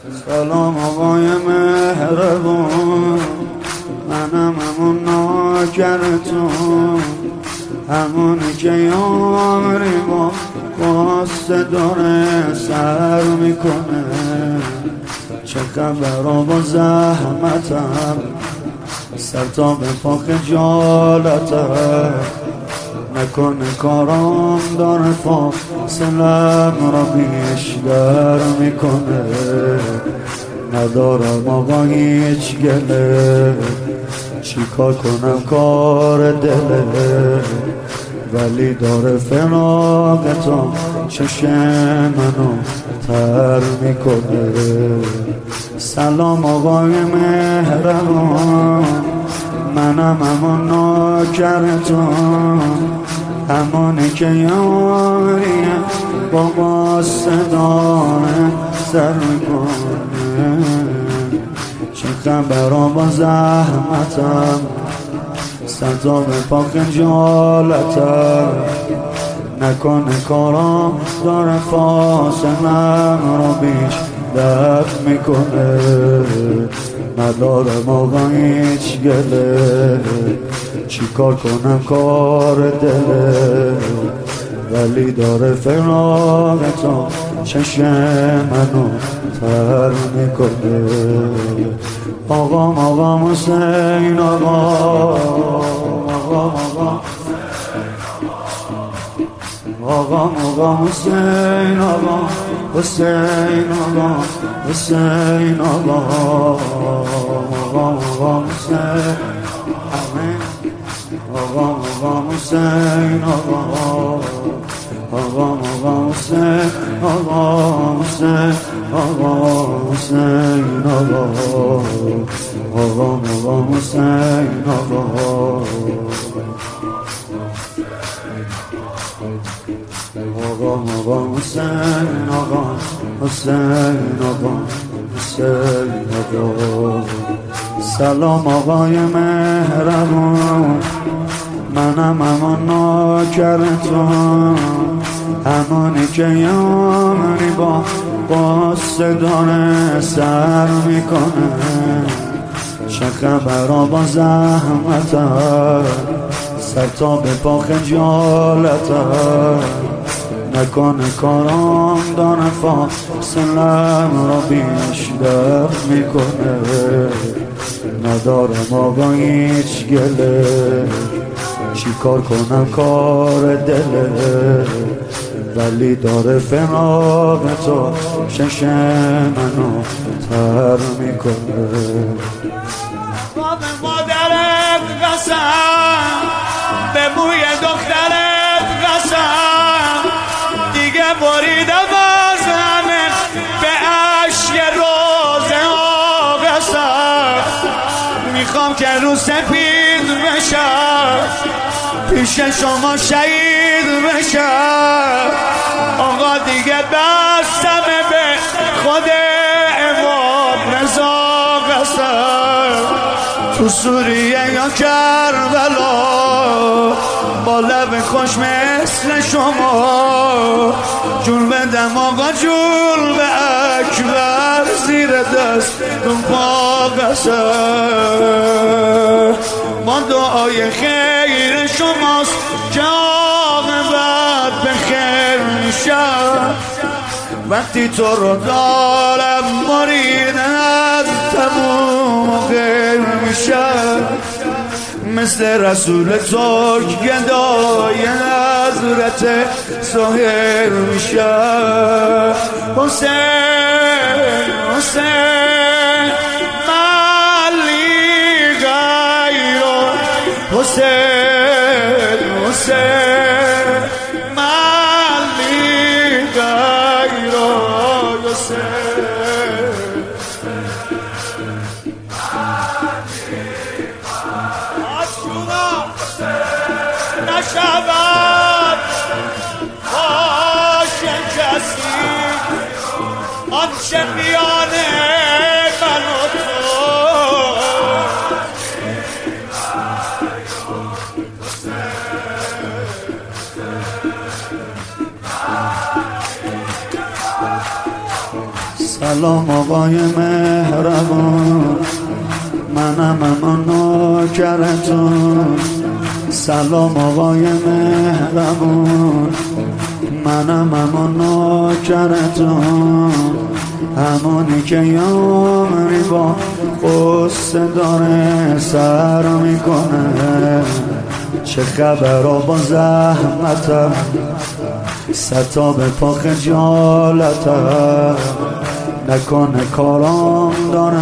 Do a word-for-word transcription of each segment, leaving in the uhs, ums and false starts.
سلام آقای مهربون، منم همون ناکرتون، همونی که یاری با واسه داره سر میکنه. چه خبرها با زحمتم، سر تا به پا خجالتم، نکنه کارام داره فاصلم را بیشتر میکنه. ندارم آقا هیچ گله، چی کار کنم کار دله، ولی داره فراق تو چشم منو تر میکنه. سلام آقای مهربان، منم همون ناکرتون، همونی که یاریه با واسه داره سر میکنه. چه خبرها با زحمتم، سر تا به پا خجالتم، نکنه کارام داره فاصلم را بیشتر میکنه. ندارم آقا هیچ گله، چی کار کنم کار دله، ولی داره فراق تو چشم منو تر میکنه. آقام آقام حسین آقا، آقام آقام آقام آقام حسین آقا، حسین آقا، حسین آقا، آقام آقام حسین، آمین. آقام آقام حسین آقا، آقام آقام حسین، آقام حسین، آقام حسین آقا، آقام آقام حسین آقا. آقا آقا حسین آقا، حسین آقا، حسین آقا. سلام آقای مهربون، منم همون ناکرتون، همونی که یاری با واسه داره سر میکنه. چه خبرها با زحمتم، سر تا به پا خجالتم، نکنه کارام داره فاصلم را بیشتر میکنه. ندارم آقا هیچ گله، چی کار کنم کار دله، ولی داره فراق تو چشم منو تر میکنه. با به مادرت قسم، به موی دخترت قسم، دیگه بریدم از همه به عشق روزه ها قسم. میخوام که رو سپید بشم، پیش شما شهید بشم. آقا دیگه بستمه به خود امام رضا قسم. تو سوریه یا کربلا، با لب خوش مثل شما، جون بدم آقا جون به اکبر، زیر دست دون پا قسم. ما دعای خیر شماست که عاقبت به خیر میشم. وقتی تو رو دارم مرید از تموم غیر میشم. مثل رسول تو گدای حضرت سهر میشم. حسین حسین ملی غیرو، حسین حسین ملی غیرو، حسین نشود باشه کسی آنچه میانه من و تو. سلام آقای مهربان، منم اما نوکرتون. سلام آقای مهربان، منم اما نوکرتون. همونی که یامری با قصه داره سر میکنه. چه خبرها با زحمتم، ستا به پا خجالتم. نکنه کارام داره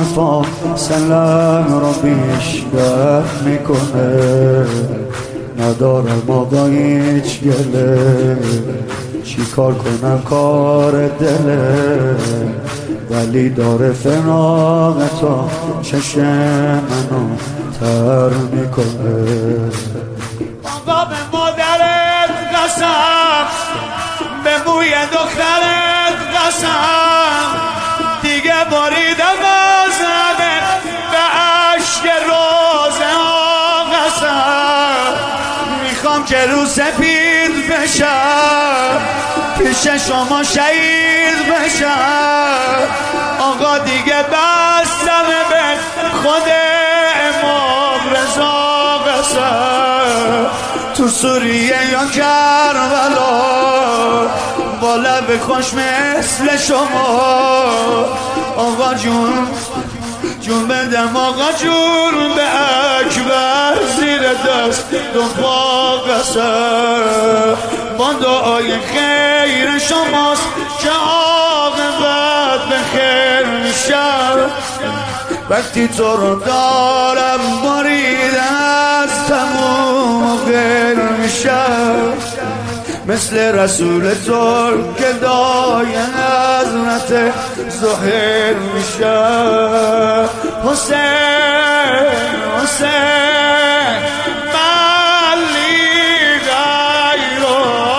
فاصلم رو بیشتر میکنه. ندارم آقا هیچ گله، چی کار کنم کار دله. ولی داره فراغ تا چشم منو تر میکنه. بابا به مادرت قسم، به موی دخترت قسم، دیگه باریدم از همه به عشق روزه ها قسم. میخوام که رو سپید بشم، پیش شما شهید بشم. آقا دیگه بستم به خود امام رضا قسم. تو سوریه یا کربلا با لب خوش مثل شما. آقا جون جون بدم آقا جون به اکبر زیر دست دو پا قسم. با دعای خیر شماست که عاقبت به خیر میشم. وقتی تو رو دارم بریده از تموم غیر میشم. مثل رسول تو که دای حضرت ظاهر میشم. حسین حسین ملی غیرو.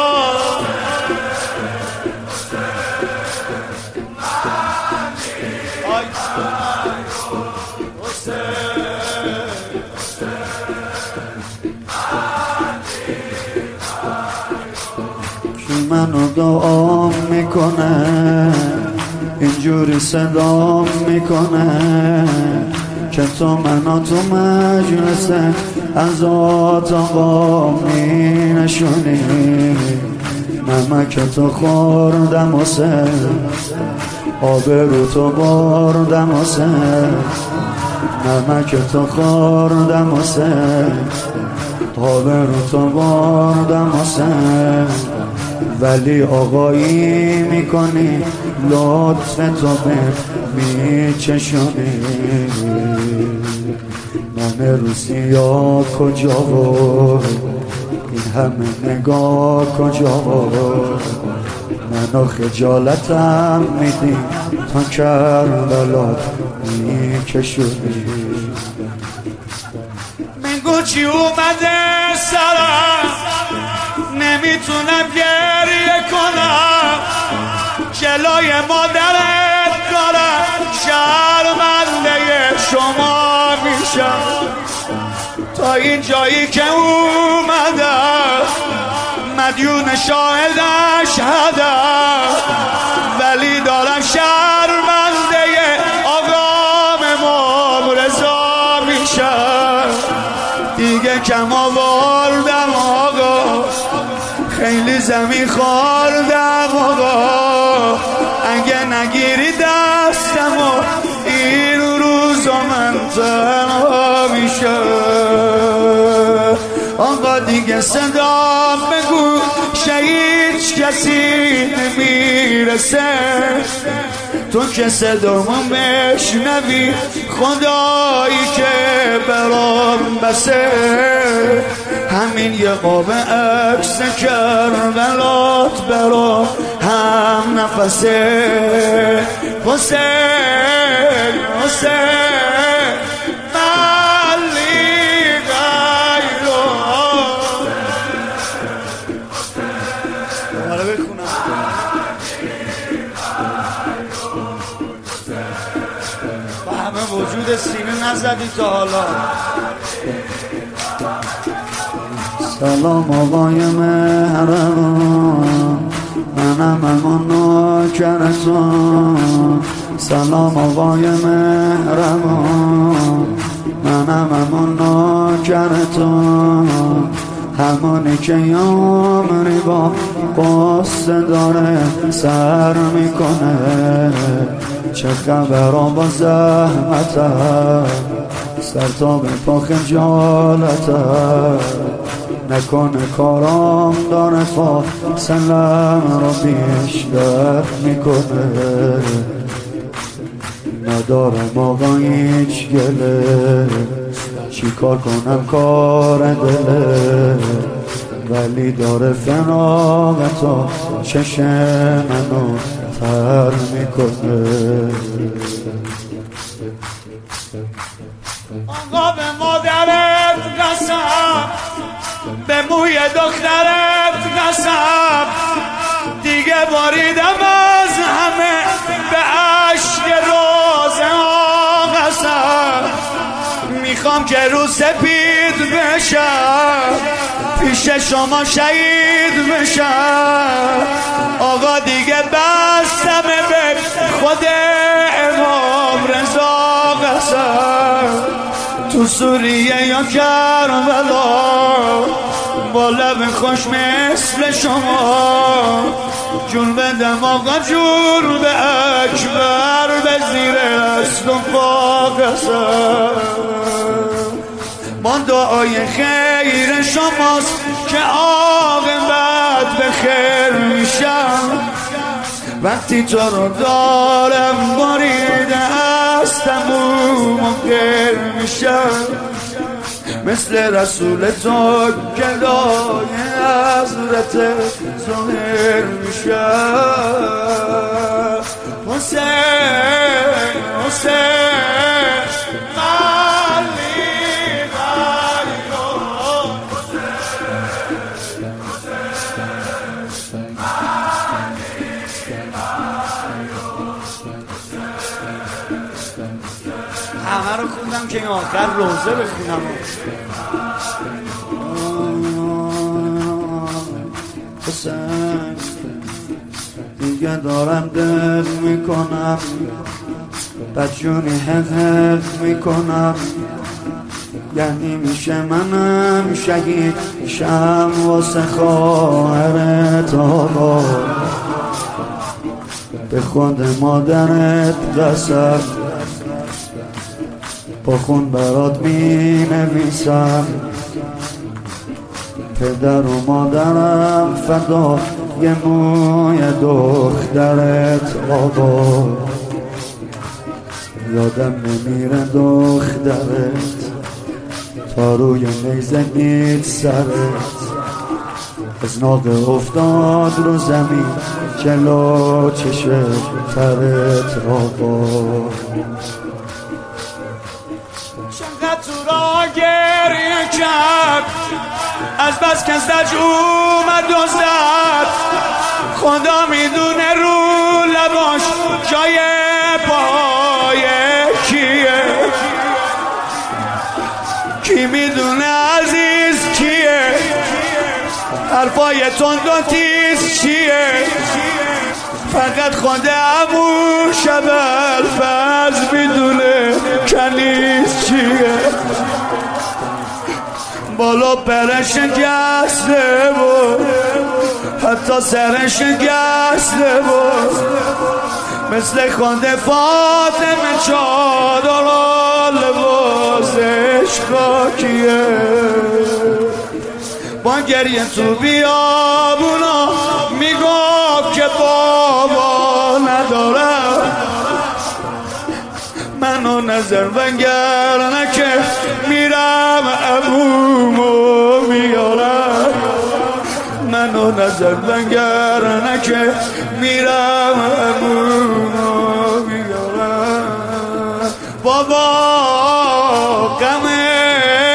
کی منو دعا میکنه، اینجوری صدا میکنه که تو منو تو مجلس ازات آقا می نشونی. نمک تو خوردم حسین، آبرو تو بردم حسین. نمک تو خوردم حسین، آبرو تو بردم حسین. ولی آقایی میکنی، لطف تو به میچشونی. من روسیا کجا بود، این همه نگاه کجا بود. منو خجالتم میدی تا کربلات میکشونی. میگو چی اومده سرم، نمیتونم گریه کنم. جلوی مادرت دارم شرمنده شما میشم. تا این جایی که اومدم مدیون شاهدش هدم. ولی دارم شرمنده آقام امام رضا میشم. دیگه کم آوردم آقا، خیلی زمین خوردم آقا. اگه نگیری دستم و این روزا من تنها میشم. آقا دیگه صدا بگو هیچ کسی نمیرسه. تو که صدامو بشنوی خدایی که برام بسه. همین یه قاب عکس کربلات برام هم نفسه. حسین حسین ملی غیرو. حالا بخونم با همه وجود سینه نزدی تا حالا. سلام آقای مهربان، منم اما نوکرتون. سلام آقای مهربان، منم همون ناکرتون، همونی که یامری با قصه داره سر میکنه. چه خبرها با زحمتم، سر تا به پا خجالتم، نکنه کارام داره فاصلم رو بیشتر میکنه. ندارم آقا هیچ گله، چی کار کنم کار دله، ولی داره فراغتا چشم منو تر میکنه. آقا به مادرت قسم، به موی دخترت قسم، دیگه باریدم از همه به عشق روزه ها قسم. میخوام که رو سپید بشم، پیش شما شهید بشم. آقا دیگه بستم به خود امام رضا قسم. تو سوریه یا کربلا با لب خوش مثل شما جون بدم آقا، جون به اکبر، به زیر دست و پا قسم. با دعای خیر شماست که عاقبت به خیر میشم. وقتی تو رو دارم بریده از تموم و غیر میشم. مثل رسول تو گدای حضرت ظاهر میشم. حسین حسین علی غیرو، همه رو خوندم که این آخر روزه بخونم. حسین دیگه دارم دل میکنم، بدجونی حق حق میکنم. یعنی میشه منم شهید شم واسه خواهرت آقا، به خود مادرت قسم، با خون برات می نویسم. پدر و مادرم فدا یه موی دخترت آقا، یادم نمیره دخترت تا روی نیزه دید سرت. از ناقه افتاد رو زمین جلو چشم ترت آقا. چقدر تو را گریه کرد، از بس که زج اومد و زد. خدا میدونه رو لباش جای پای کیه، کی میدونه عزیز کیه، حرفای تند و تیز چیه. فقط خود عمو شبل فرض میدونه کنیز چیه. بالا پرش گسته بود، حتی سرش گسته بود. مثل خود فاطمه چادر لباسش خاکیه. با گریه تو بیابونا میگفت که بابا ندارم. منو نظر بنگر که میرم عمومو میارم. منو نظر بنگر که میرم عمومو میارم. بابا غمه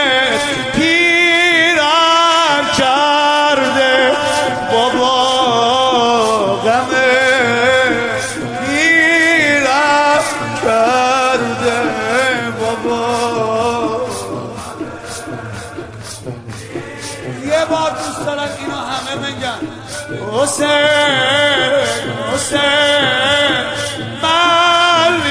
پیرم کرده، بابا غمه پیرم کرده، بابا. یه بار دوست دارم اینو همه بگن. حسین حسین